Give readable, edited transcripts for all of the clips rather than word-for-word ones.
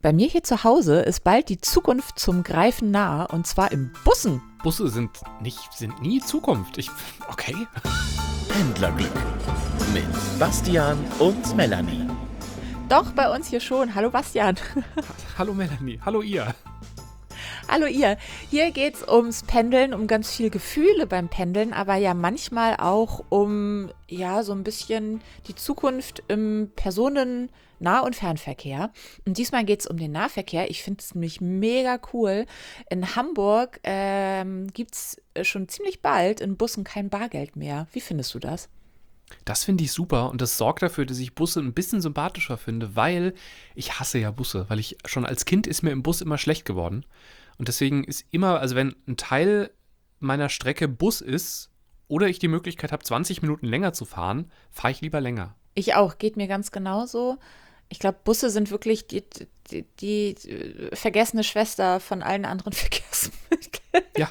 Bei mir hier zu Hause ist bald die Zukunft zum Greifen nah, und zwar in Bussen. Busse sind nie Zukunft. Okay. Pendlerglück mit Bastian und Melanie. Doch, bei uns hier schon. Hallo Bastian. Hallo Melanie, hallo ihr. Hallo ihr. Hier geht's ums Pendeln, um ganz viel Gefühle beim Pendeln, aber ja manchmal auch um so ein bisschen die Zukunft im Nah- und Fernverkehr. Und diesmal geht's um den Nahverkehr. Ich finde es nämlich mega cool. In Hamburg gibt's schon ziemlich bald in Bussen kein Bargeld mehr. Wie findest du das? Das finde ich super und das sorgt dafür, dass ich Busse ein bisschen sympathischer finde, weil ich hasse ja Busse, weil ich schon als Kind ist mir im Bus immer schlecht geworden. Und deswegen ist immer, also wenn ein Teil meiner Strecke Bus ist oder ich die Möglichkeit habe, 20 Minuten länger zu fahren, fahre ich lieber länger. Ich auch, geht mir ganz genauso. Ich glaube, Busse sind wirklich die vergessene Schwester von allen anderen Verkehrsmitteln. Ja.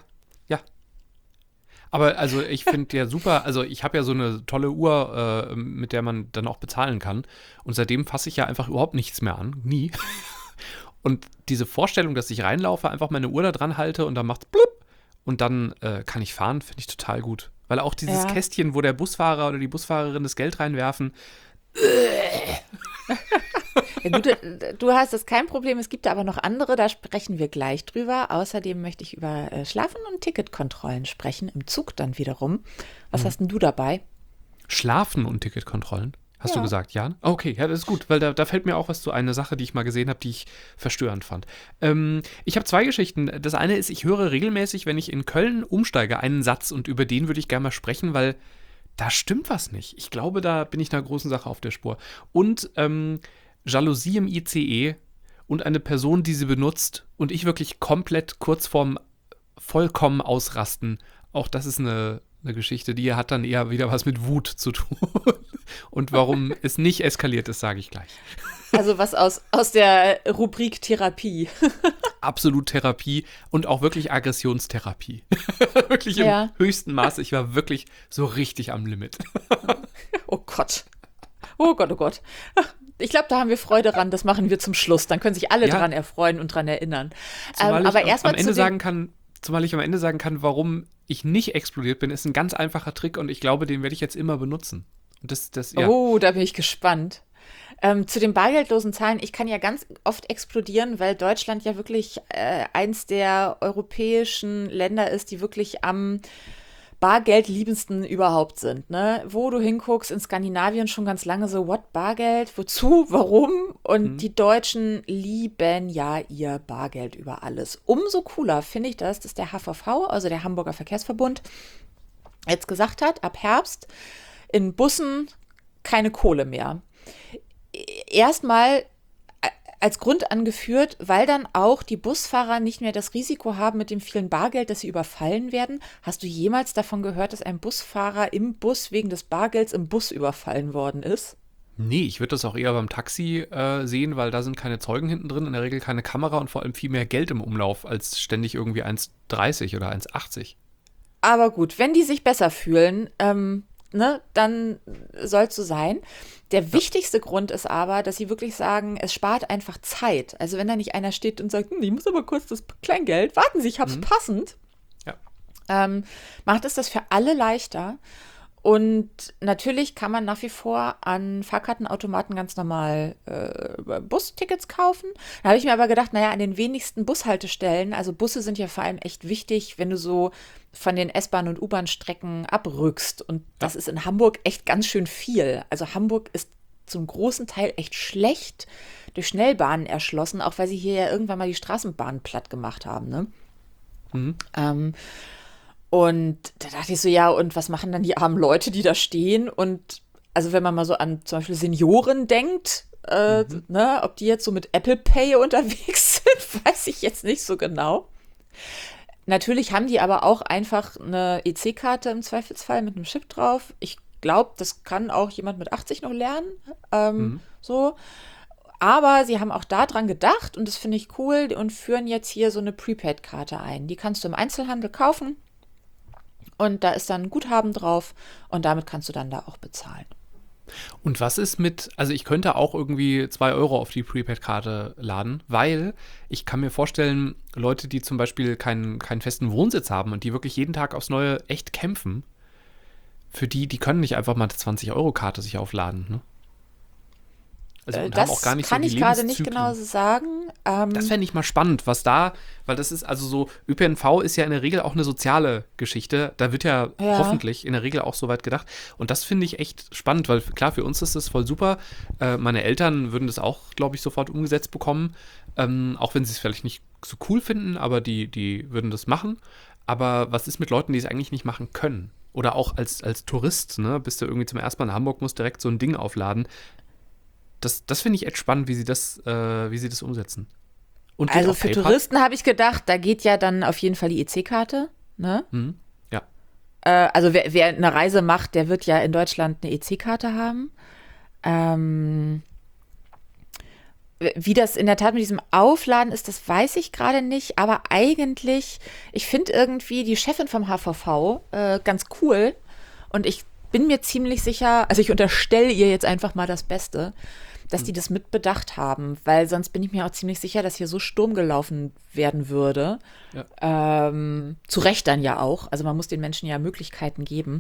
Aber also ich finde ja super, also ich habe ja so eine tolle Uhr, mit der man dann auch bezahlen kann. Und seitdem fasse ich ja einfach überhaupt nichts mehr an. Nie. Und diese Vorstellung, dass ich reinlaufe, einfach meine Uhr da dran halte und dann macht's blub und dann kann ich fahren, finde ich total gut. Weil auch dieses Kästchen, wo der Busfahrer oder die Busfahrerin das Geld reinwerfen. Ja, du hast das kein Problem, es gibt aber noch andere, da sprechen wir gleich drüber. Außerdem möchte ich über Schlafen und Ticketkontrollen sprechen, im Zug dann wiederum. Was hast denn du dabei? Schlafen und Ticketkontrollen? Hast du gesagt, Jan? Okay, ja, das ist gut, weil da fällt mir auch was zu, eine Sache, die ich mal gesehen habe, die ich verstörend fand. Ich habe zwei Geschichten. Das eine ist, ich höre regelmäßig, wenn ich in Köln umsteige, einen Satz und über den würde ich gerne mal sprechen, weil da stimmt was nicht. Ich glaube, da bin ich einer großen Sache auf der Spur. Und Jalousie im ICE und eine Person, die sie benutzt und ich wirklich komplett kurz vorm vollkommen ausrasten. Auch das ist eine Geschichte, die hat dann eher wieder was mit Wut zu tun. Und warum es nicht eskaliert ist, sage ich gleich. Also was aus der Rubrik Therapie. Absolut Therapie und auch wirklich Aggressionstherapie. Wirklich im höchsten Maße. Ich war wirklich so richtig am Limit. Oh Gott. Oh Gott, oh Gott. Ich glaube, da haben wir Freude dran. Das machen wir zum Schluss. Dann können sich alle dran erfreuen und dran erinnern. Aber erstmal zumal ich am Ende sagen kann, warum ich nicht explodiert bin, ist ein ganz einfacher Trick und ich glaube, den werde ich jetzt immer benutzen. Und Oh, da bin ich gespannt. Zu den bargeldlosen Zahlen, ich kann ja ganz oft explodieren, weil Deutschland ja wirklich eins der europäischen Länder ist, die wirklich am bargeldliebendsten überhaupt sind. Ne? Wo du hinguckst, in Skandinavien schon ganz lange so, what, Bargeld? Wozu? Warum? Und die Deutschen lieben ja ihr Bargeld über alles. Umso cooler finde ich das, dass der HVV, also der Hamburger Verkehrsverbund, jetzt gesagt hat, ab Herbst in Bussen keine Kohle mehr. Erstmal als Grund angeführt, weil dann auch die Busfahrer nicht mehr das Risiko haben mit dem vielen Bargeld, dass sie überfallen werden. Hast du jemals davon gehört, dass ein Busfahrer im Bus wegen des Bargelds im Bus überfallen worden ist? Nee, ich würde das auch eher beim Taxi sehen, weil da sind keine Zeugen hinten drin, in der Regel keine Kamera und vor allem viel mehr Geld im Umlauf als ständig irgendwie 1,30 oder 1,80. Aber gut, wenn die sich besser fühlen, dann soll es so sein. Der wichtigste Grund ist aber, dass sie wirklich sagen, es spart einfach Zeit. Also wenn da nicht einer steht und sagt, ich muss aber kurz das Kleingeld, warten Sie, ich hab's passend, macht es das für alle leichter. Und natürlich kann man nach wie vor an Fahrkartenautomaten ganz normal Bustickets kaufen. Da habe ich mir aber gedacht, an den wenigsten Bushaltestellen, also Busse sind ja vor allem echt wichtig, wenn du so von den S-Bahn- und U-Bahn-Strecken abrückst. Und das ist in Hamburg echt ganz schön viel. Also Hamburg ist zum großen Teil echt schlecht durch Schnellbahnen erschlossen, auch weil sie hier ja irgendwann mal die Straßenbahnen platt gemacht haben, ne? Und da dachte ich so, und was machen dann die armen Leute, die da stehen? Und also wenn man mal so an zum Beispiel Senioren denkt, ob die jetzt so mit Apple Pay unterwegs sind, weiß ich jetzt nicht so genau. Natürlich haben die aber auch einfach eine EC-Karte im Zweifelsfall mit einem Chip drauf. Ich glaube, das kann auch jemand mit 80 noch lernen. So. Aber sie haben auch daran gedacht und das finde ich cool und führen jetzt hier so eine Prepaid-Karte ein. Die kannst du im Einzelhandel kaufen. Und da ist dann ein Guthaben drauf und damit kannst du dann da auch bezahlen. Und was ist mit, also ich könnte auch irgendwie 2 Euro auf die Prepaid-Karte laden, weil ich kann mir vorstellen, Leute, die zum Beispiel keinen festen Wohnsitz haben und die wirklich jeden Tag aufs Neue echt kämpfen, für die können nicht einfach mal eine 20-Euro-Karte sich aufladen, ne? Also und haben auch gar nicht kann so die ich gerade nicht Lebenszyklen. genau sagen. Das fände ich mal spannend, was da, weil das ist also so, ÖPNV ist ja in der Regel auch eine soziale Geschichte. Da wird ja hoffentlich in der Regel auch so weit gedacht. Und das finde ich echt spannend, weil klar, für uns ist das voll super. Meine Eltern würden das auch, glaube ich, sofort umgesetzt bekommen. Auch wenn sie es vielleicht nicht so cool finden, aber die würden das machen. Aber was ist mit Leuten, die es eigentlich nicht machen können? Oder auch als Tourist, ne? Bist du irgendwie zum ersten Mal in Hamburg, musst direkt so ein Ding aufladen. Das finde ich echt spannend, wie sie das umsetzen. Und geht Also auf für PayPal? Touristen habe ich gedacht, da geht ja dann auf jeden Fall die EC-Karte. Ne? Ja. Also wer eine Reise macht, der wird ja in Deutschland eine EC-Karte haben. Wie das in der Tat mit diesem Aufladen ist, das weiß ich gerade nicht. Aber eigentlich, ich finde irgendwie die Chefin vom HVV ganz cool. Und ich bin mir ziemlich sicher, also ich unterstelle ihr jetzt einfach mal das Beste, dass die das mitbedacht haben, weil sonst bin ich mir auch ziemlich sicher, dass hier so Sturm gelaufen werden würde. Ja. Zu Recht dann ja auch. Also man muss den Menschen ja Möglichkeiten geben,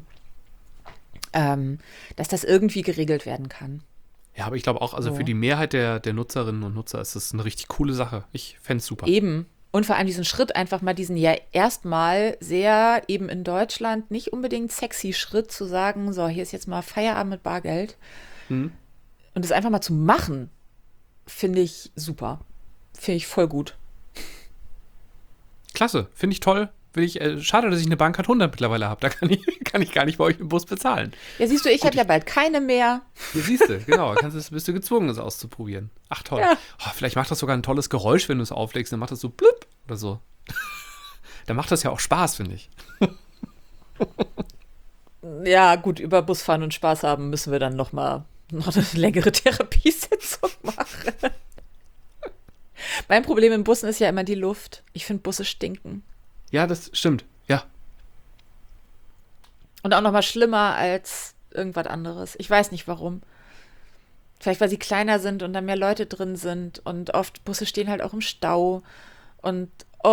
dass das irgendwie geregelt werden kann. Ja, aber ich glaube auch, also So. für die Mehrheit der Nutzerinnen und Nutzer ist das eine richtig coole Sache. Ich fände es super. Eben. Und vor allem diesen Schritt, einfach mal diesen ja erstmal sehr eben in Deutschland nicht unbedingt sexy Schritt zu sagen, so, hier ist jetzt mal Feierabend mit Bargeld. Mhm. Und das einfach mal zu machen, finde ich super. Finde ich voll gut. Klasse, finde ich toll. Schade, dass ich eine Bahncard 100 mittlerweile habe. Da kann ich gar nicht bei euch im Bus bezahlen. Ja, siehst du, ich habe ja bald keine mehr. Hier siehst du, genau. Bist du gezwungen, es auszuprobieren. Ach toll. Ja. Oh, vielleicht macht das sogar ein tolles Geräusch, wenn du es auflegst. Dann macht das so blüpp oder so. Dann macht das ja auch Spaß, finde ich. Ja, gut, über Busfahren und Spaß haben müssen wir dann noch eine längere Therapiesitzung machen. Mein Problem in Bussen ist ja immer die Luft. Ich finde, Busse stinken. Ja, das stimmt. Ja. Und auch noch mal schlimmer als irgendwas anderes. Ich weiß nicht warum. Vielleicht, weil sie kleiner sind und da mehr Leute drin sind. Und oft Busse stehen halt auch im Stau. Und,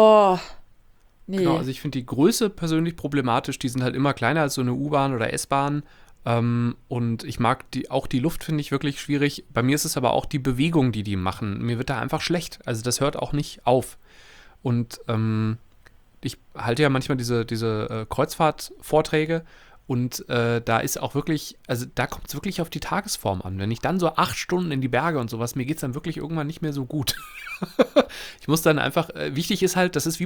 nee. Genau, also ich finde die Größe persönlich problematisch. Die sind halt immer kleiner als so eine U-Bahn oder S-Bahn. Und ich mag auch die Luft, finde ich wirklich schwierig. Bei mir ist es aber auch die Bewegung, die machen. Mir wird da einfach schlecht. Also das hört auch nicht auf. Und ich halte ja manchmal diese Kreuzfahrtvorträge und da ist auch wirklich, also da kommt es wirklich auf die Tagesform an. Wenn ich dann so 8 Stunden in die Berge und sowas, mir geht es dann wirklich irgendwann nicht mehr so gut. Ich muss dann einfach, wichtig ist halt, das ist wie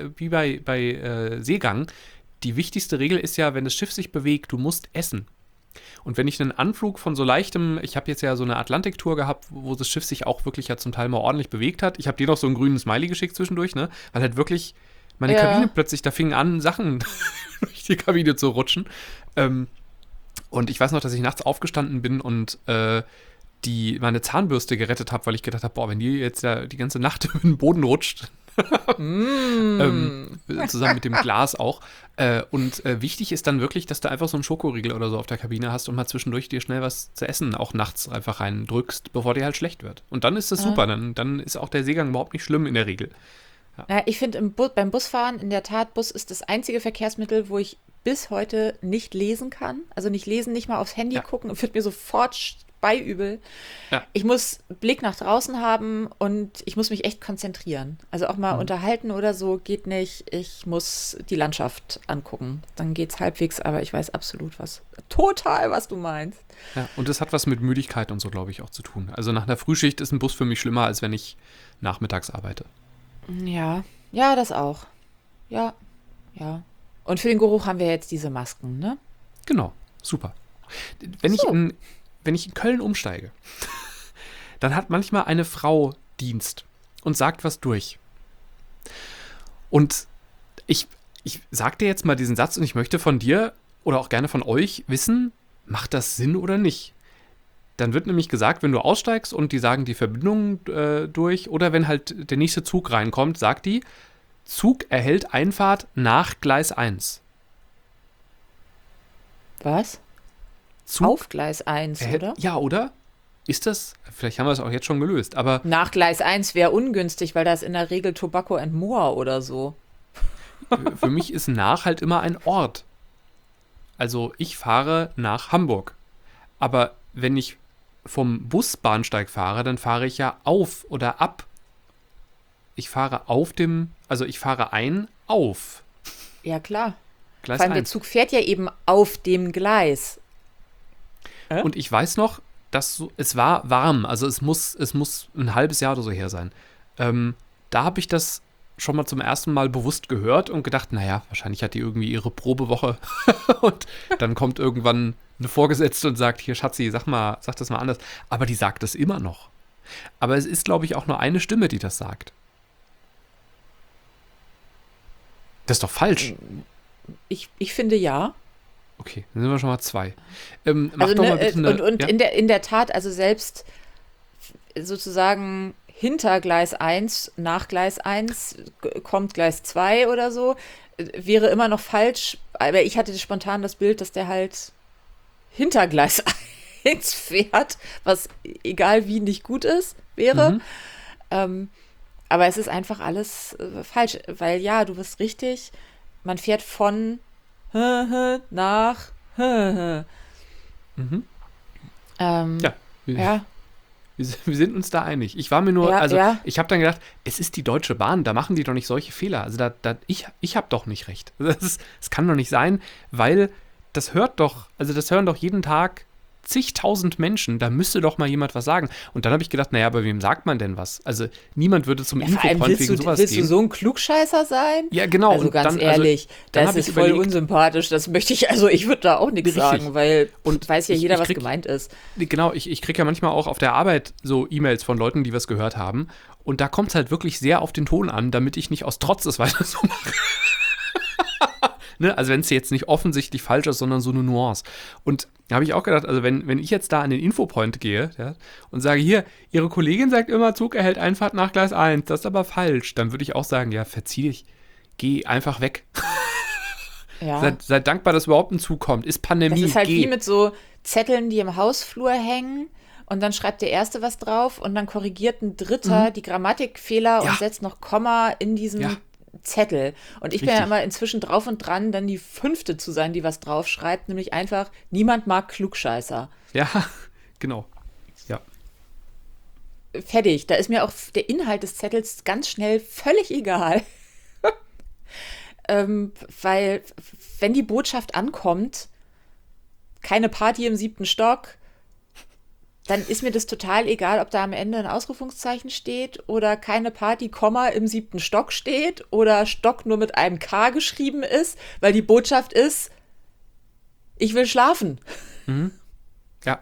bei Seegang, die wichtigste Regel ist ja, wenn das Schiff sich bewegt, du musst essen. Und wenn ich einen Anflug von so leichtem, ich habe jetzt ja so eine Atlantiktour gehabt, wo das Schiff sich auch wirklich ja zum Teil mal ordentlich bewegt hat. Ich habe dir noch so einen grünen Smiley geschickt zwischendurch, ne? Weil halt wirklich meine Kabine plötzlich, da fingen an, Sachen durch die Kabine zu rutschen. Und ich weiß noch, dass ich nachts aufgestanden bin und meine Zahnbürste gerettet habe, weil ich gedacht habe, boah, wenn die jetzt ja die ganze Nacht über den Boden rutscht, zusammen mit dem Glas auch. Und wichtig ist dann wirklich, dass du einfach so einen Schokoriegel oder so auf der Kabine hast und mal zwischendurch dir schnell was zu essen auch nachts einfach reindrückst, bevor dir halt schlecht wird. Und dann ist das super, dann ist auch der Seegang überhaupt nicht schlimm in der Regel. Ja, ich finde beim Busfahren, in der Tat, Bus ist das einzige Verkehrsmittel, wo ich bis heute nicht lesen kann. Also nicht lesen, nicht mal aufs Handy gucken, wird mir sofort beiübel. Ja. Ich muss Blick nach draußen haben und ich muss mich echt konzentrieren. Also auch mal unterhalten oder so geht nicht. Ich muss die Landschaft angucken. Dann geht's halbwegs, aber ich weiß absolut was du meinst. Ja, und das hat was mit Müdigkeit und so, glaube ich, auch zu tun. Also nach einer Frühschicht ist ein Bus für mich schlimmer, als wenn ich nachmittags arbeite. Ja, das auch. Ja. Und für den Geruch haben wir jetzt diese Masken, ne? Genau, super. Wenn ich in Köln umsteige, dann hat manchmal eine Frau Dienst und sagt was durch. Und ich sag dir jetzt mal diesen Satz und ich möchte von dir oder auch gerne von euch wissen, macht das Sinn oder nicht? Dann wird nämlich gesagt, wenn du aussteigst und die sagen die Verbindung durch oder wenn halt der nächste Zug reinkommt, sagt die, Zug erhält Einfahrt nach Gleis 1. Was? Zug. Auf Gleis 1, oder? Ja, oder? Ist das? Vielleicht haben wir es auch jetzt schon gelöst, aber Nach Gleis 1 wäre ungünstig, weil da ist in der Regel Tobacco and More oder so. für mich ist nach halt immer ein Ort. Also ich fahre nach Hamburg. Aber wenn ich vom Busbahnsteig fahre, dann fahre ich ja auf oder ab. Ich fahre ich fahre auf. Ja, klar. Gleis Vor allem der 1. Zug fährt ja eben auf dem Gleis. Und ich weiß noch, es war warm, also es muss ein halbes Jahr oder so her sein. Da habe ich das schon mal zum ersten Mal bewusst gehört und gedacht, naja, wahrscheinlich hat die irgendwie ihre Probewoche und dann kommt irgendwann eine Vorgesetzte und sagt, hier Schatzi, sag das mal anders. Aber die sagt das immer noch. Aber es ist, glaube ich, auch nur eine Stimme, die das sagt. Das ist doch falsch. Ich finde ja. Okay, dann sind wir schon mal 2. Mach Also, doch mal bitte eine, und ja? in der Tat, also selbst sozusagen hinter Gleis 1, nach Gleis 1 kommt Gleis 2 oder so, wäre immer noch falsch, aber ich hatte spontan das Bild, dass der halt hinter Gleis 1 fährt, was egal wie nicht gut wäre. Aber es ist einfach alles falsch, weil ja, du bist richtig, man fährt von nach Ja, ja. wir sind uns da einig. Ich war mir nur, ich habe dann gedacht, es ist die Deutsche Bahn, da machen die doch nicht solche Fehler. Also ich habe doch nicht recht. Das kann doch nicht sein, weil das hören doch jeden Tag zigtausend Menschen, da müsste doch mal jemand was sagen. Und dann habe ich gedacht, naja, bei wem sagt man denn was? Also niemand würde zum Infopoint wegen sowas willst gehen. du so ein Klugscheißer sein? Ja, genau. Also und ganz dann, ehrlich, dann das habe ich ist voll überlegt, unsympathisch. Das möchte ich würde da auch nichts Richtig. sagen, weil weiß ja jeder, was krieg- gemeint ist. Genau, ich kriege ja manchmal auch auf der Arbeit so E-Mails von Leuten, die was gehört haben. Und da kommt es halt wirklich sehr auf den Ton an, damit ich nicht aus Trotz das weiter so mache. Ne? Also wenn es jetzt nicht offensichtlich falsch ist, sondern so eine Nuance. Und da habe ich auch gedacht, also wenn ich jetzt da an den Infopoint gehe, ja, und sage, hier, Ihre Kollegin sagt immer, Zug erhält Einfahrt nach Gleis 1, das ist aber falsch, dann würde ich auch sagen, ja, verzieh dich, geh einfach weg. Ja. Seid dankbar, dass überhaupt ein Zug kommt. Ist Pandemie, Das ist halt geh. wie mit so Zetteln, die im Hausflur hängen und dann schreibt der Erste was drauf und dann korrigiert ein Dritter die Grammatikfehler Ja. und setzt noch Komma in diesen Ja. Zettel. Und ich bin ja Richtig. immer inzwischen drauf und dran, dann die 5. zu sein, die was draufschreibt, nämlich einfach, niemand mag Klugscheißer. Ja, genau. Ja. Fertig. Da ist mir auch der Inhalt des Zettels ganz schnell völlig egal. Weil, wenn die Botschaft ankommt, keine Party im 7. Stock, dann ist mir das total egal, ob da am Ende ein Ausrufungszeichen steht oder keine Party, Komma, im 7. Stock steht oder Stock nur mit einem K geschrieben ist, weil die Botschaft ist, ich will schlafen. Ja.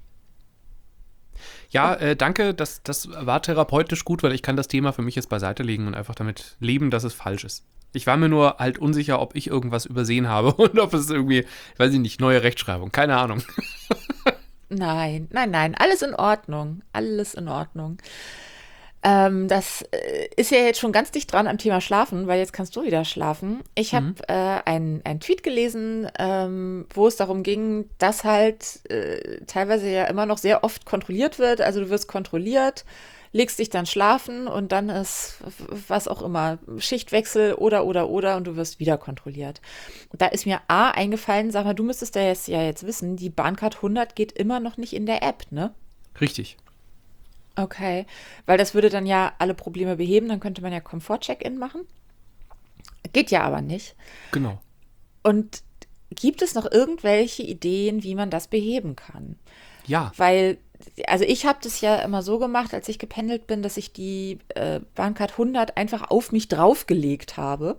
Ja, danke, das war therapeutisch gut, weil ich kann das Thema für mich jetzt beiseite legen und einfach damit leben, dass es falsch ist. Ich war mir nur halt unsicher, ob ich irgendwas übersehen habe und ob es irgendwie, weiß ich nicht, neue Rechtschreibung, keine Ahnung. Nein, alles in Ordnung. Alles in Ordnung. Das ist ja jetzt schon ganz dicht dran am Thema Schlafen, weil jetzt kannst du wieder schlafen. Ich habe einen Tweet gelesen, wo es darum ging, dass halt teilweise ja immer noch sehr oft kontrolliert wird. Also du wirst kontrolliert, legst dich dann schlafen und dann ist was auch immer, Schichtwechsel oder und du wirst wieder kontrolliert. Da ist mir A eingefallen, sag mal, du müsstest ja jetzt wissen, die Bahncard 100 geht immer noch nicht in der App, ne? Richtig. Okay, weil das würde dann ja alle Probleme beheben, dann könnte man ja Komfort-Check-In machen. Geht ja aber nicht. Genau. Und gibt es noch irgendwelche Ideen, wie man das beheben kann? Ja. Weil, also ich habe das ja immer so gemacht, als ich gependelt bin, dass ich die Bahncard 100 einfach auf mich draufgelegt habe.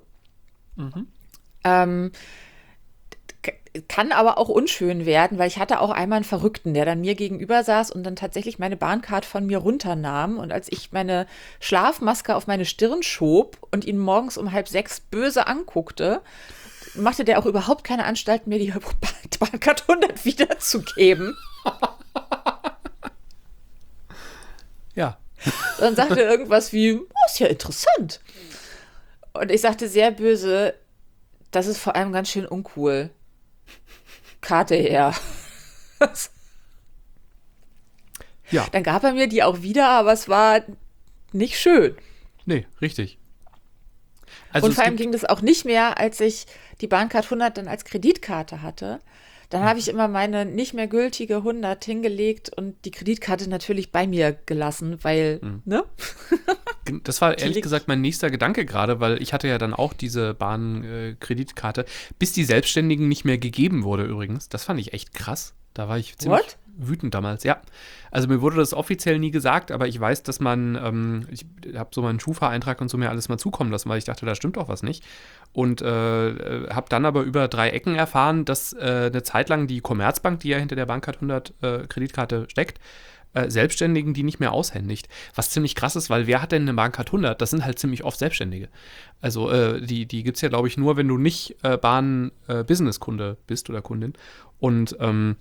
Kann aber auch unschön werden, weil ich hatte auch einmal einen Verrückten, der dann mir gegenüber saß und dann tatsächlich meine Bahncard von mir runternahm. Und als ich meine Schlafmaske auf meine Stirn schob und ihn morgens um 5:30 böse anguckte, machte der auch überhaupt keine Anstalten, mir die Bahncard 100 wiederzugeben. Ja. Dann sagte er irgendwas wie, oh, ist ja interessant. Und ich sagte sehr böse, das ist vor allem ganz schön uncool. Karte her. Ja. Dann gab er mir die auch wieder, aber es war nicht schön. Nee, richtig. Also und vor allem ging das auch nicht mehr, als ich die Bahncard 100 dann als Kreditkarte hatte. Dann habe ich immer meine nicht mehr gültige 100 hingelegt und die Kreditkarte natürlich bei mir gelassen, weil, ne? Das war ehrlich gesagt mein nächster Gedanke gerade, weil ich hatte ja dann auch diese Bahn-Kreditkarte, bis die Selbstständigen nicht mehr gegeben wurde übrigens. Das fand ich echt krass. Da war ich ziemlich wütend damals, ja. Also mir wurde das offiziell nie gesagt, aber ich weiß, dass man, ich habe so meinen Schufa-Eintrag und so mir alles mal zukommen lassen, weil ich dachte, da stimmt doch was nicht. Und habe dann aber über 3 Ecken erfahren, dass eine Zeit lang die Commerzbank, die ja hinter der Bahncard 100 Kreditkarte steckt, Selbstständigen die nicht mehr aushändigt. Was ziemlich krass ist, weil wer hat denn eine Bahncard 100? Das sind halt ziemlich oft Selbstständige. Also die gibt es ja, glaube ich, nur, wenn du nicht Bahn-Business-Kunde bist oder Kundin. Und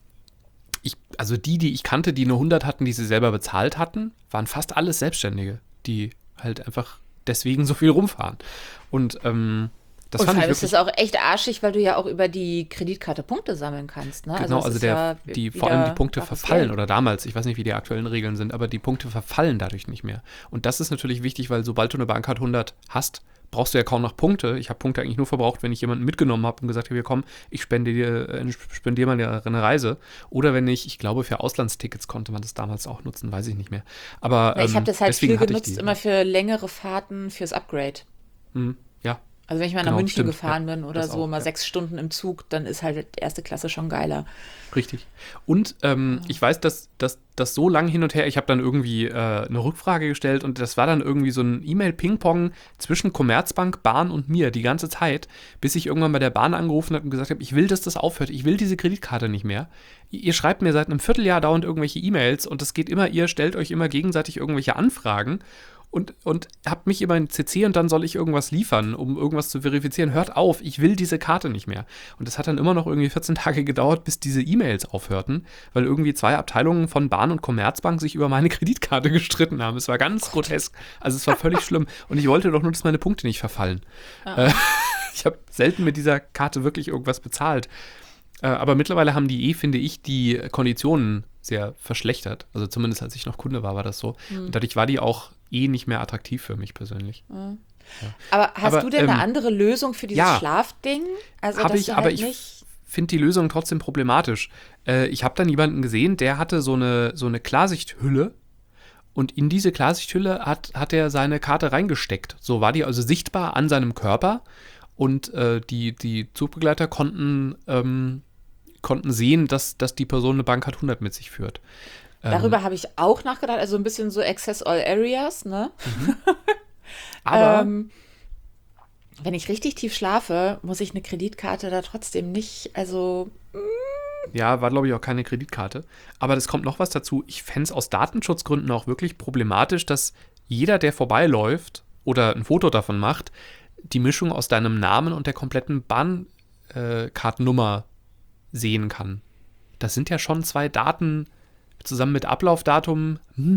also die ich kannte, die eine 100 hatten, die sie selber bezahlt hatten, waren fast alles Selbstständige, die halt einfach deswegen so viel rumfahren. Und das und fand ich vor allem ist wirklich. das auch echt arschig, weil du ja auch über die Kreditkarte Punkte sammeln kannst. Ne? Genau, also vor allem die Punkte verfallen, Geld. oder damals, ich weiß nicht, wie die aktuellen Regeln sind, aber die Punkte verfallen dadurch nicht mehr. Und das ist natürlich wichtig, weil sobald du eine Bahncard 100 hast, brauchst du ja kaum noch Punkte. Ich habe Punkte eigentlich nur verbraucht, wenn ich jemanden mitgenommen habe und gesagt habe, hier komm, ich spendiere mal eine Reise. Oder wenn ich glaube, für Auslandstickets konnte man das damals auch nutzen, weiß ich nicht mehr. Aber ich habe das halt deswegen viel genutzt, immer für längere Fahrten fürs Upgrade. Ja. Also wenn ich mal nach Genau, München stimmt, gefahren ja, bin oder das so, auch, mal ja. 6 Stunden im Zug, dann ist halt erste Klasse schon geiler. Richtig. Und ich weiß, dass das so lang hin und her, ich habe dann irgendwie eine Rückfrage gestellt und das war dann irgendwie so ein E-Mail-Ping-Pong zwischen Commerzbank, Bahn und mir die ganze Zeit, bis ich irgendwann bei der Bahn angerufen habe und gesagt habe, ich will, dass das aufhört, ich will diese Kreditkarte nicht mehr. Ihr schreibt mir seit einem Vierteljahr dauernd irgendwelche E-Mails und es geht immer, ihr stellt euch immer gegenseitig irgendwelche Anfragen und habt mich immer in CC und dann soll ich irgendwas liefern, um irgendwas zu verifizieren. Hört auf, ich will diese Karte nicht mehr. Und das hat dann immer noch irgendwie 14 Tage gedauert, bis diese E-Mails aufhörten, weil irgendwie 2 Abteilungen von Bahn und Commerzbank sich über meine Kreditkarte gestritten haben. Es war ganz grotesk. Also es war völlig schlimm. Und ich wollte doch nur, dass meine Punkte nicht verfallen. Ich habe selten mit dieser Karte wirklich irgendwas bezahlt. Aber mittlerweile haben die finde ich, die Konditionen sehr verschlechtert. Also zumindest als ich noch Kunde war das so. Und dadurch war die auch nicht mehr attraktiv für mich persönlich. Ja. Aber hast du denn eine andere Lösung für dieses Schlafding? Also habe ich, aber ich finde die Lösung trotzdem problematisch. Ich habe dann jemanden gesehen, der hatte so eine Klarsichthülle und in diese Klarsichthülle hat er seine Karte reingesteckt. So war die also sichtbar an seinem Körper und die Zugbegleiter konnten sehen, dass die Person eine Bahncard 100 mit sich führt. Darüber habe ich auch nachgedacht, also ein bisschen so Access All Areas, ne? Aber wenn ich richtig tief schlafe, muss ich eine Kreditkarte da trotzdem nicht, also ja, war glaube ich auch keine Kreditkarte. Aber das kommt noch was dazu. Ich fände es aus Datenschutzgründen auch wirklich problematisch, dass jeder, der vorbeiläuft oder ein Foto davon macht, die Mischung aus deinem Namen und der kompletten Bahnkartennummer sehen kann. Das sind ja schon 2 Daten zusammen mit Ablaufdatum.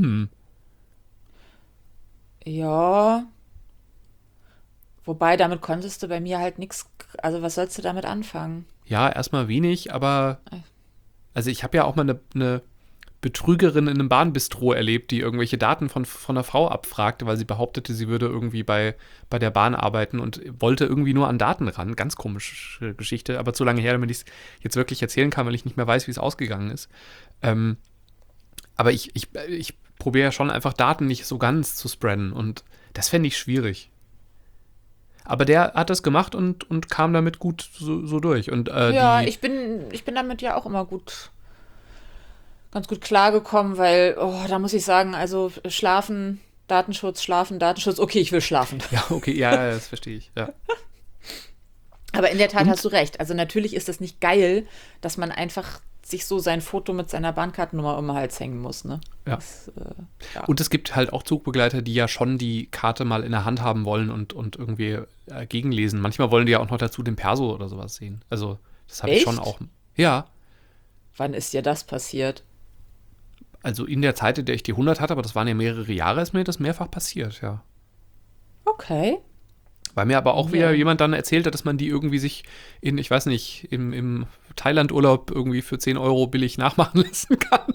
Ja. Wobei, damit konntest du bei mir halt nichts, also was sollst du damit anfangen? Ja, erstmal wenig, aber also ich habe ja auch mal eine Betrügerin in einem Bahnbistro erlebt, die irgendwelche Daten von einer Frau abfragte, weil sie behauptete, sie würde irgendwie bei der Bahn arbeiten und wollte irgendwie nur an Daten ran. Ganz komische Geschichte, aber zu lange her, damit ich es jetzt wirklich erzählen kann, weil ich nicht mehr weiß, wie es ausgegangen ist. Aber ich probiere ja schon einfach Daten nicht so ganz zu spreaden und das fände ich schwierig. Aber der hat das gemacht und kam damit gut so durch. Und, ich bin damit ja auch immer ganz gut klargekommen, weil, da muss ich sagen, also schlafen, Datenschutz, okay, ich will schlafen. Ja, okay, ja, das verstehe ich, ja. Aber in der Tat hast du recht. Also natürlich ist das nicht geil, dass man einfach sich so sein Foto mit seiner Bahnkartennummer um den Hals hängen muss, ne? Ja. Ja. Und es gibt halt auch Zugbegleiter, die ja schon die Karte mal in der Hand haben wollen und irgendwie gegenlesen. Manchmal wollen die ja auch noch dazu den Perso oder sowas sehen. Also das habe ich schon auch. Ja. Wann ist dir das passiert? Also in der Zeit, in der ich die 100 hatte, aber das waren ja mehrere Jahre, ist mir das mehrfach passiert, ja. Okay. Weil mir aber auch wieder jemand dann erzählt hat, dass man die irgendwie sich ich weiß nicht, im Thailand-Urlaub irgendwie für 10 Euro billig nachmachen lassen kann.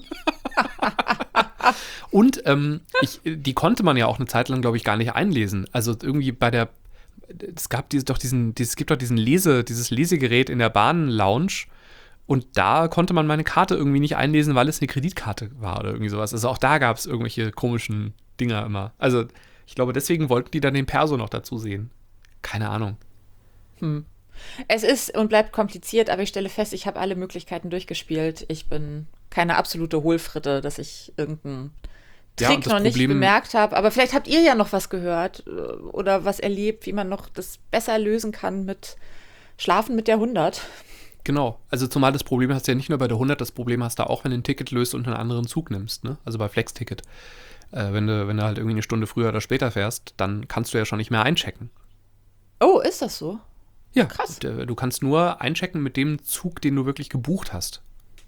Und die konnte man ja auch eine Zeit lang, glaube ich, gar nicht einlesen. Also irgendwie es gibt doch dieses Lesegerät in der Bahn-Lounge. Und da konnte man meine Karte irgendwie nicht einlesen, weil es eine Kreditkarte war oder irgendwie sowas. Also auch da gab es irgendwelche komischen Dinger immer. Also ich glaube, deswegen wollten die dann den Perso noch dazu sehen. Keine Ahnung. Es ist und bleibt kompliziert, aber ich stelle fest, ich habe alle Möglichkeiten durchgespielt. Ich bin keine absolute Hohlfritte, dass ich irgendeinen Trick noch nicht bemerkt habe. Aber vielleicht habt ihr ja noch was gehört oder was erlebt, wie man noch das besser lösen kann mit Schlafen mit der 100. Genau, also zumal das Problem hast du ja nicht nur bei der 100, das Problem hast du auch, wenn du ein Ticket löst und einen anderen Zug nimmst, ne? Also bei Flex-Ticket. Wenn du halt irgendwie eine Stunde früher oder später fährst, dann kannst du ja schon nicht mehr einchecken. Oh, ist das so? Ja, krass. Du kannst nur einchecken mit dem Zug, den du wirklich gebucht hast.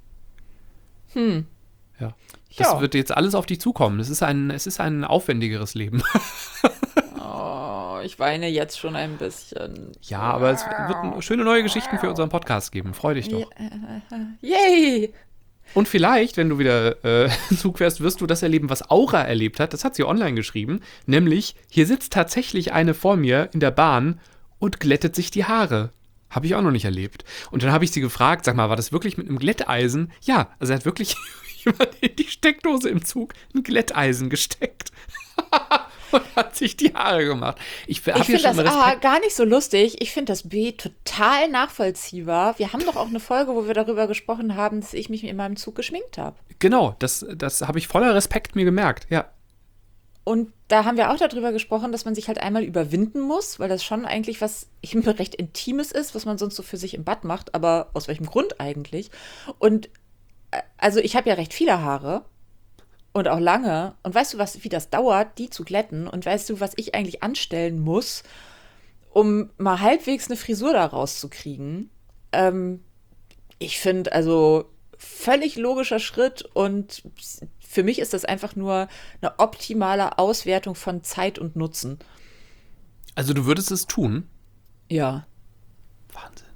Ja. Das wird jetzt alles auf dich zukommen. Es ist ein aufwendigeres Leben. Oh, ich weine jetzt schon ein bisschen. Ja, aber es wird schöne neue Geschichten für unseren Podcast geben. Freu dich doch. Yay! Und vielleicht, wenn du wieder Zug fährst, wirst du das erleben, was Aura erlebt hat. Das hat sie online geschrieben. Nämlich, hier sitzt tatsächlich eine vor mir in der Bahn und glättet sich die Haare. Habe ich auch noch nicht erlebt. Und dann habe ich sie gefragt, sag mal, war das wirklich mit einem Glätteisen? Ja, also er hat wirklich jemand in die Steckdose im Zug ein Glätteisen gesteckt. Und hat sich die Haare gemacht. Ich finde das A gar nicht so lustig. Ich finde das B total nachvollziehbar. Wir haben doch auch eine Folge, wo wir darüber gesprochen haben, dass ich mich in meinem Zug geschminkt habe. Genau, das habe ich voller Respekt mir gemerkt, ja. Und da haben wir auch darüber gesprochen, dass man sich halt einmal überwinden muss, weil das schon eigentlich was recht Intimes ist, was man sonst so für sich im Bad macht. Aber aus welchem Grund eigentlich? Und also ich habe ja recht viele Haare. Und auch lange. Und weißt du, wie das dauert, die zu glätten? Und weißt du, was ich eigentlich anstellen muss, um mal halbwegs eine Frisur da rauszukriegen? Ich finde, also völlig logischer Schritt. Und für mich ist das einfach nur eine optimale Auswertung von Zeit und Nutzen. Also du würdest es tun? Ja. Wahnsinn.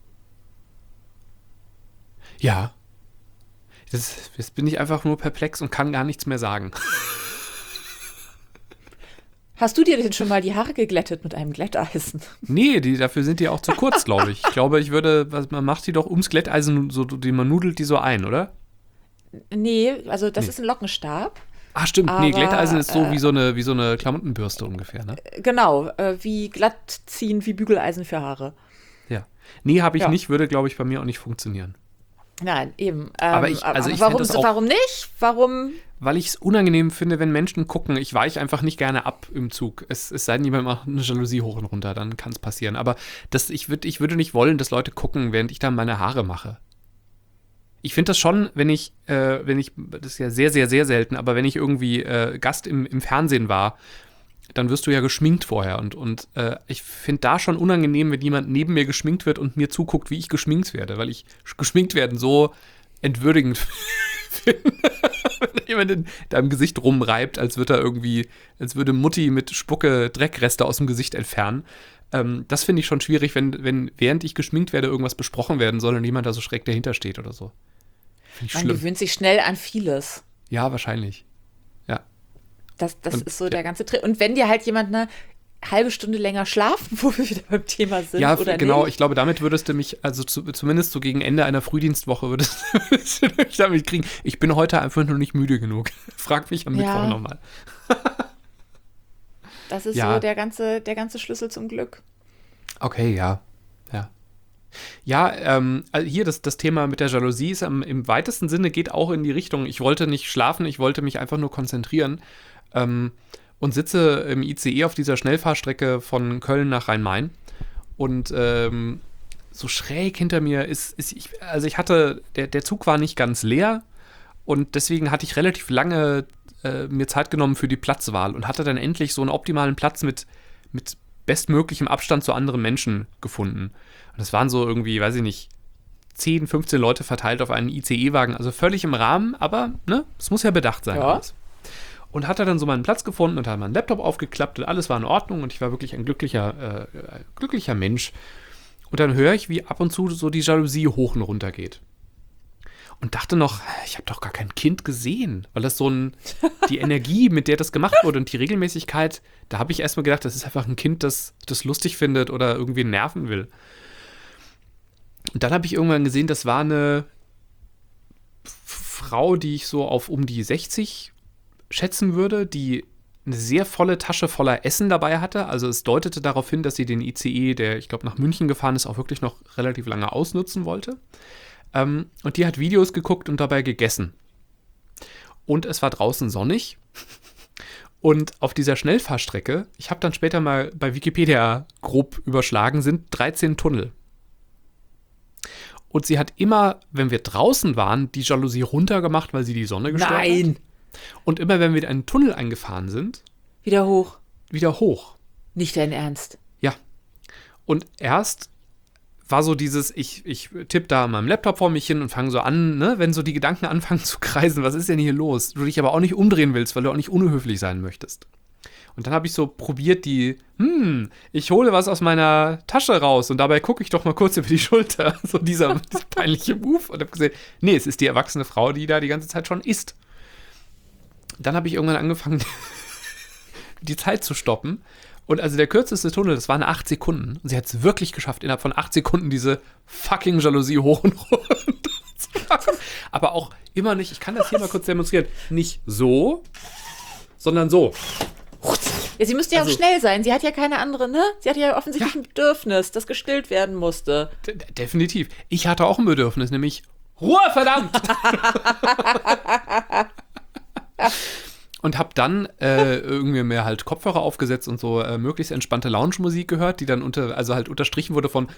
Ja. Jetzt bin ich einfach nur perplex und kann gar nichts mehr sagen. Hast du dir denn schon mal die Haare geglättet mit einem Glätteisen? Nee, dafür sind die auch zu kurz, glaube ich. Ich glaube, man macht die doch ums Glätteisen, man nudelt die so ein, oder? Nee, also das ist ein Lockenstab. Ah, stimmt. Aber, Glätteisen ist so wie so eine Klamottenbürste ungefähr, ne? Genau, wie glatt ziehen, wie Bügeleisen für Haare. Ja. Nee, habe ich nicht, würde, glaube ich, bei mir auch nicht funktionieren. Nein, eben. Aber warum nicht? Warum? Weil ich es unangenehm finde, wenn Menschen gucken. Ich weiche einfach nicht gerne ab im Zug. Es sei denn, jemand macht eine Jalousie hoch und runter, dann kann es passieren. Aber ich würde nicht wollen, dass Leute gucken, während ich dann meine Haare mache. Ich finde das schon, wenn ich, das ist ja sehr, sehr, sehr selten, aber wenn ich irgendwie Gast im Fernsehen war, dann wirst du ja geschminkt vorher. Und ich finde da schon unangenehm, wenn jemand neben mir geschminkt wird und mir zuguckt, wie ich geschminkt werde, weil ich geschminkt werden so entwürdigend finde. Wenn jemand in deinem Gesicht rumreibt, als würde Mutti mit Spucke Dreckreste aus dem Gesicht entfernen. Das finde ich schon schwierig, wenn während ich geschminkt werde, irgendwas besprochen werden soll und jemand da so schräg dahinter steht oder so. Finde ich schlimm. Man gewöhnt sich schnell an vieles. Ja, wahrscheinlich. Ja. Das ist so der ganze Trick. Und wenn dir halt jemand eine halbe Stunde länger schlafen, wo wir wieder beim Thema sind, ja, oder genau. nicht? Ich glaube, damit würdest du mich, also zumindest so gegen Ende einer Frühdienstwoche würdest du mich damit kriegen. Ich bin heute einfach nur nicht müde genug. Frag mich am Mittwoch nochmal. Das ist so der ganze Schlüssel zum Glück. Okay, ja. Ja, also hier das Thema mit der Jalousie ist im weitesten Sinne geht auch in die Richtung, ich wollte nicht schlafen, ich wollte mich einfach nur konzentrieren und sitze im ICE auf dieser Schnellfahrstrecke von Köln nach Rhein-Main und so schräg hinter mir ich hatte, der Zug war nicht ganz leer und deswegen hatte ich relativ lange mir Zeit genommen für die Platzwahl und hatte dann endlich so einen optimalen Platz mit bestmöglichem Abstand zu anderen Menschen gefunden. Und es waren so irgendwie, weiß ich nicht, 10, 15 Leute verteilt auf einen ICE-Wagen, also völlig im Rahmen, aber ne, es muss ja bedacht sein. Ja. Alles. Und hatte dann so meinen Platz gefunden und hat meinen Laptop aufgeklappt und alles war in Ordnung und ich war wirklich ein glücklicher Mensch. Und dann höre ich, wie ab und zu so die Jalousie hoch und runter geht. Und dachte noch, ich habe doch gar kein Kind gesehen, weil das die Energie, mit der das gemacht wurde und die Regelmäßigkeit, da habe ich erstmal gedacht, das ist einfach ein Kind, das lustig findet oder irgendwie nerven will. Und dann habe ich irgendwann gesehen, das war eine Frau, die ich so auf um die 60 schätzen würde, die eine sehr volle Tasche voller Essen dabei hatte. Also es deutete darauf hin, dass sie den ICE, der ich glaube nach München gefahren ist, auch wirklich noch relativ lange ausnutzen wollte. Und die hat Videos geguckt und dabei gegessen. Und es war draußen sonnig. Und auf dieser Schnellfahrstrecke, ich habe dann später mal bei Wikipedia grob überschlagen, sind 13 Tunnel. Und sie hat immer, wenn wir draußen waren, die Jalousie runtergemacht, weil sie die Sonne gestört hat. Nein! Und immer, wenn wir in einen Tunnel eingefahren sind, Wieder hoch. wieder hoch. Nicht dein Ernst. Ja. Und erst war so dieses, ich tippe da an meinem Laptop vor mich hin und fange so an, ne, wenn so die Gedanken anfangen zu kreisen, was ist denn hier los? Du dich aber auch nicht umdrehen willst, weil du auch nicht unhöflich sein möchtest. Und dann habe ich so probiert ich hole was aus meiner Tasche raus und dabei gucke ich doch mal kurz über die Schulter. So dieser peinliche Move. Und habe gesehen, nee, es ist die erwachsene Frau, die da die ganze Zeit schon isst. Dann habe ich irgendwann angefangen, die Zeit zu stoppen. Und also der kürzeste Tunnel, das waren 8 Sekunden. Und sie hat es wirklich geschafft, innerhalb von 8 Sekunden diese fucking Jalousie hoch und runter zu machen. Aber auch immer nicht, ich kann das hier mal kurz demonstrieren, nicht so, sondern so. Ja, sie müsste ja auch Also- schnell sein. Sie hat ja keine andere, ne? Sie hat ja offensichtlich ein Bedürfnis, das gestillt werden musste. Definitiv. Ich hatte auch ein Bedürfnis, nämlich Ruhe, verdammt! Und habe dann irgendwie mir halt Kopfhörer aufgesetzt und so möglichst entspannte Lounge-Musik gehört, die dann unterstrichen wurde von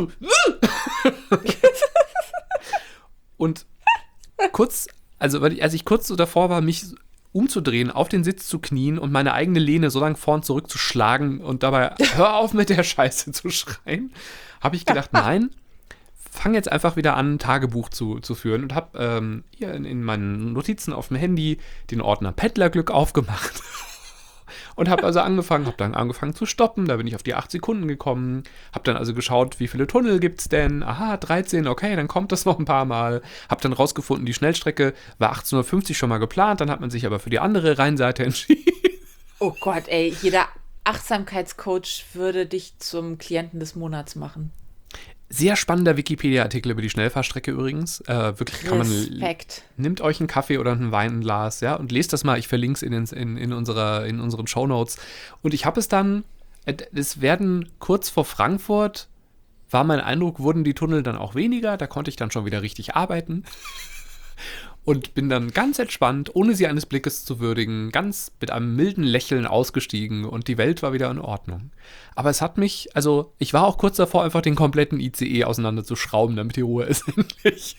Und kurz, als ich kurz so davor war, mich umzudrehen, auf den Sitz zu knien und meine eigene Lehne so lang vorn zurückzuschlagen und dabei hör auf mit der Scheiße zu schreien, habe ich gedacht, nein, fang jetzt einfach wieder an, ein Tagebuch zu führen und habe hier in meinen Notizen auf dem Handy den Ordner Pendlerglück aufgemacht und habe also angefangen zu stoppen, da bin ich auf die 8 Sekunden gekommen, habe dann also geschaut, wie viele Tunnel gibt's denn, aha, 13, okay, dann kommt das noch ein paar Mal, habe dann rausgefunden, die Schnellstrecke war 18:50 Uhr schon mal geplant, dann hat man sich aber für die andere Rheinseite entschieden. Oh Gott, ey, jeder Achtsamkeitscoach würde dich zum Klienten des Monats machen. Sehr spannender Wikipedia-Artikel über die Schnellfahrstrecke übrigens. Wirklich kann man. Respekt. Nehmt euch einen Kaffee oder einen Wein, ein Glas, ja, und lest das mal. Ich verlinke es in unseren Shownotes. Und ich habe es dann, es werden kurz vor Frankfurt, war mein Eindruck, wurden die Tunnel dann auch weniger. Da konnte ich dann schon wieder richtig arbeiten. Und bin dann ganz entspannt, ohne sie eines Blickes zu würdigen, ganz mit einem milden Lächeln ausgestiegen und die Welt war wieder in Ordnung. Aber es hat mich, also ich war auch kurz davor, einfach den kompletten ICE auseinanderzuschrauben, damit die Ruhe ist endlich.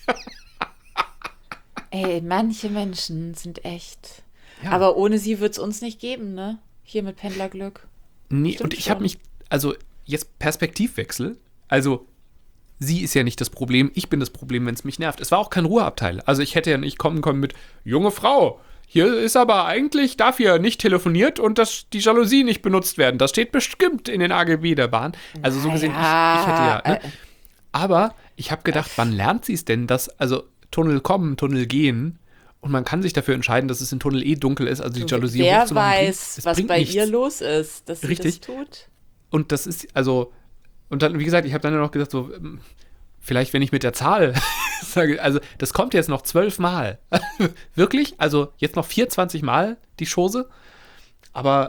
Ey, manche Menschen sind echt. Ja. Aber ohne sie wird es uns nicht geben, ne? Hier mit Pendlerglück. Nee, Stimmt und ich habe schon. mich, also jetzt Perspektivwechsel, also sie ist ja nicht das Problem, ich bin das Problem, wenn es mich nervt. Es war auch kein Ruheabteil. Also ich hätte ja nicht kommen können mit, junge Frau, hier ist aber eigentlich, darf hier nicht telefoniert und die Jalousie nicht benutzt werden. Das steht bestimmt in den AGB der Bahn. Also so gesehen, ich hätte ja, ne? Aber ich habe gedacht, wann lernt sie es denn, dass, also Tunnel kommen, Tunnel gehen und man kann sich dafür entscheiden, dass es im Tunnel dunkel ist, also die Jalousie Wer hochzumachen. weiß, was bei nichts. ihr los ist, dass sie Richtig. das tut. Und das ist, also, und dann, wie gesagt, ich habe dann noch gesagt, so, vielleicht, wenn ich mit der Zahl sage, also, das kommt jetzt noch 12 Mal. Wirklich? Also, jetzt noch 24 Mal die Chose? Aber,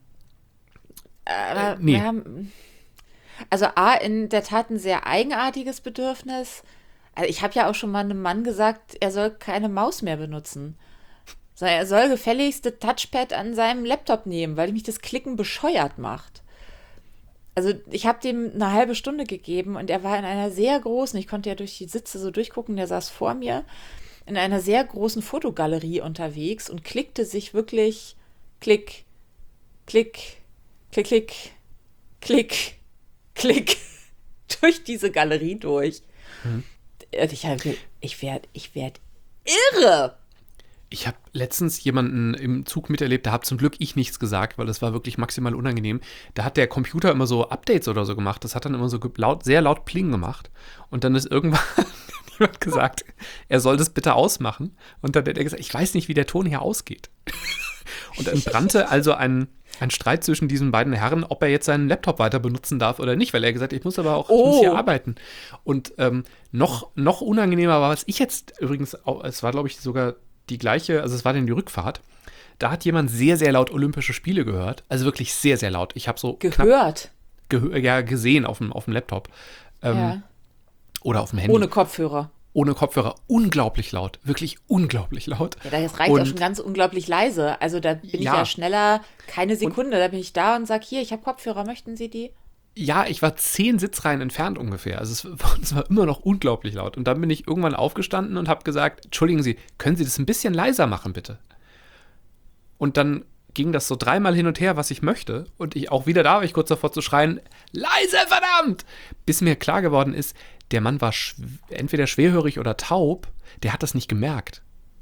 Aber nee. wir haben, also A, in der Tat ein sehr eigenartiges Bedürfnis. Also ich habe ja auch schon mal einem Mann gesagt, er soll keine Maus mehr benutzen. Sondern er soll gefälligst das Touchpad an seinem Laptop nehmen, weil mich das Klicken bescheuert macht. Also ich habe dem eine halbe Stunde gegeben und er war in einer sehr großen, ich konnte ja durch die Sitze so durchgucken, der saß vor mir, in einer sehr großen Fotogalerie unterwegs und klickte sich wirklich Klick, Klick, Klick, Klick, Klick, Klick durch diese Galerie durch. Und ich werd irre. Ich habe letztens jemanden im Zug miterlebt, da habe zum Glück ich nichts gesagt, weil das war wirklich maximal unangenehm. Da hat der Computer immer so Updates oder so gemacht. Das hat dann immer so sehr laut Pling gemacht. Und dann ist irgendwann jemand gesagt, er soll das bitte ausmachen. Und dann hat er gesagt, ich weiß nicht, wie der Ton hier ausgeht. Und dann brannte also ein Streit zwischen diesen beiden Herren, ob er jetzt seinen Laptop weiter benutzen darf oder nicht, weil er gesagt hat, ich muss aber auch ich muss hier arbeiten. Und noch unangenehmer war, was ich jetzt übrigens, es war glaube ich sogar die gleiche, also es war dann die Rückfahrt, da hat jemand sehr, sehr laut Olympische Spiele gehört, also wirklich sehr, sehr laut. Ich habe so gehört? Gesehen auf dem Laptop oder auf dem Handy. Ohne Kopfhörer. Ohne Kopfhörer, unglaublich laut, wirklich unglaublich laut. Ja, das reicht auch schon ganz unglaublich leise. Also da bin ich ja schneller, keine Sekunde, da bin ich da und sage, hier, ich habe Kopfhörer, möchten Sie die? Ja, ich war 10 Sitzreihen entfernt ungefähr. Also es war immer noch unglaublich laut. Und dann bin ich irgendwann aufgestanden und habe gesagt, entschuldigen Sie, können Sie das ein bisschen leiser machen, bitte? Und dann ging das so 3-mal hin und her, was ich möchte. Und ich auch wieder da war ich kurz davor zu schreien, leise, verdammt! Bis mir klar geworden ist, der Mann war entweder schwerhörig oder taub, der hat das nicht gemerkt.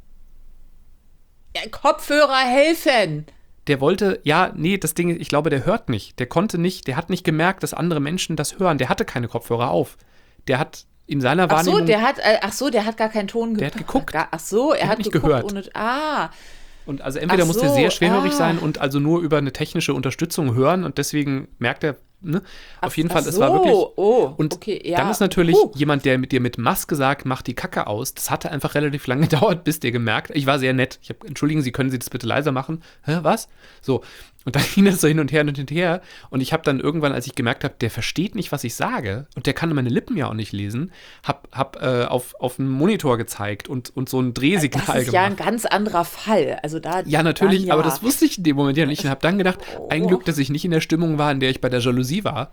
Ja, Kopfhörer helfen! Der wollte, das Ding ist, ich glaube, der hört nicht. Der konnte nicht, der hat nicht gemerkt, dass andere Menschen das hören. Der hatte keine Kopfhörer auf. Der hat in seiner Wahrnehmung... der hat gar keinen Ton gehört. Der hat geguckt. Er hat nicht geguckt gehört. Und also entweder musste er sehr schwerhörig sein und also nur über eine technische Unterstützung hören und deswegen merkt er, ne? Auf jeden Fall, es war wirklich... Dann ist natürlich jemand, der mit dir mit Maske sagt, mach die Kacke aus. Das hatte einfach relativ lange gedauert, bis der gemerkt, ich war sehr nett. Entschuldigen Sie, können Sie das bitte leiser machen? Hä, was? So. Und dann ging das so hin und her und hin und her. Und ich habe dann irgendwann, als ich gemerkt habe, der versteht nicht, was ich sage und der kann meine Lippen ja auch nicht lesen, hab auf einen Monitor gezeigt und so ein Drehsignal gemacht. Das ist ja ein ganz anderer Fall. Also ja, natürlich, aber das wusste ich in dem Moment ja nicht und habe dann gedacht, ein Glück, dass ich nicht in der Stimmung war, in der ich bei der Jalousie war.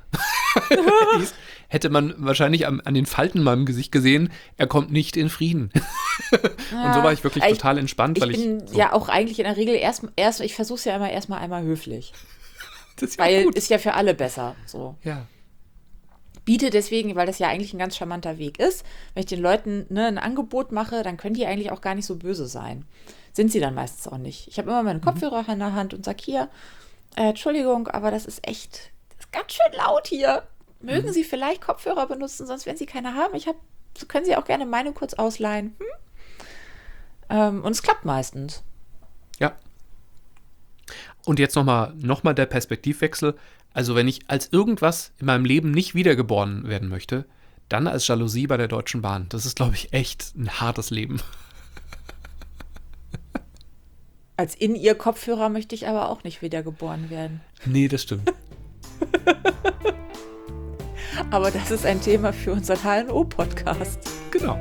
Hätte man wahrscheinlich an den Falten in meinem Gesicht gesehen, er kommt nicht in Frieden. Und so war ich wirklich total entspannt. Ich bin ja auch eigentlich in der Regel ich versuche es ja immer erstmal einmal höflich. Das ist ja weil gut. Ist ja für alle besser. So. Ja. Biete deswegen, weil das ja eigentlich ein ganz charmanter Weg ist, wenn ich den Leuten ein Angebot mache, dann können die eigentlich auch gar nicht so böse sein. Sind sie dann meistens auch nicht. Ich habe immer meine Kopfhörer in der Hand und sage hier, Entschuldigung, aber das ist ganz schön laut hier. Mögen Sie vielleicht Kopfhörer benutzen, sonst wenn Sie keine haben, so können Sie auch gerne meine kurz ausleihen. Und es klappt meistens. Ja. Und jetzt nochmal der Perspektivwechsel. Also wenn ich als irgendwas in meinem Leben nicht wiedergeboren werden möchte, dann als Jalousie bei der Deutschen Bahn. Das ist, glaube ich, echt ein hartes Leben. Als in ihr Kopfhörer möchte ich aber auch nicht wiedergeboren werden. Nee, das stimmt. Aber das ist ein Thema für unseren HNO-Podcast. Genau.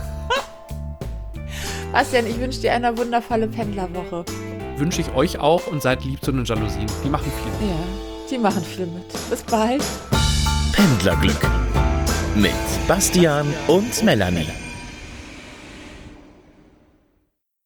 Bastian, ich wünsche dir eine wundervolle Pendlerwoche. Wünsche ich euch auch und seid lieb zu den Jalousien. Die machen viel mit. Ja, die machen viel mit. Bis bald. Pendlerglück mit Bastian und Melanie.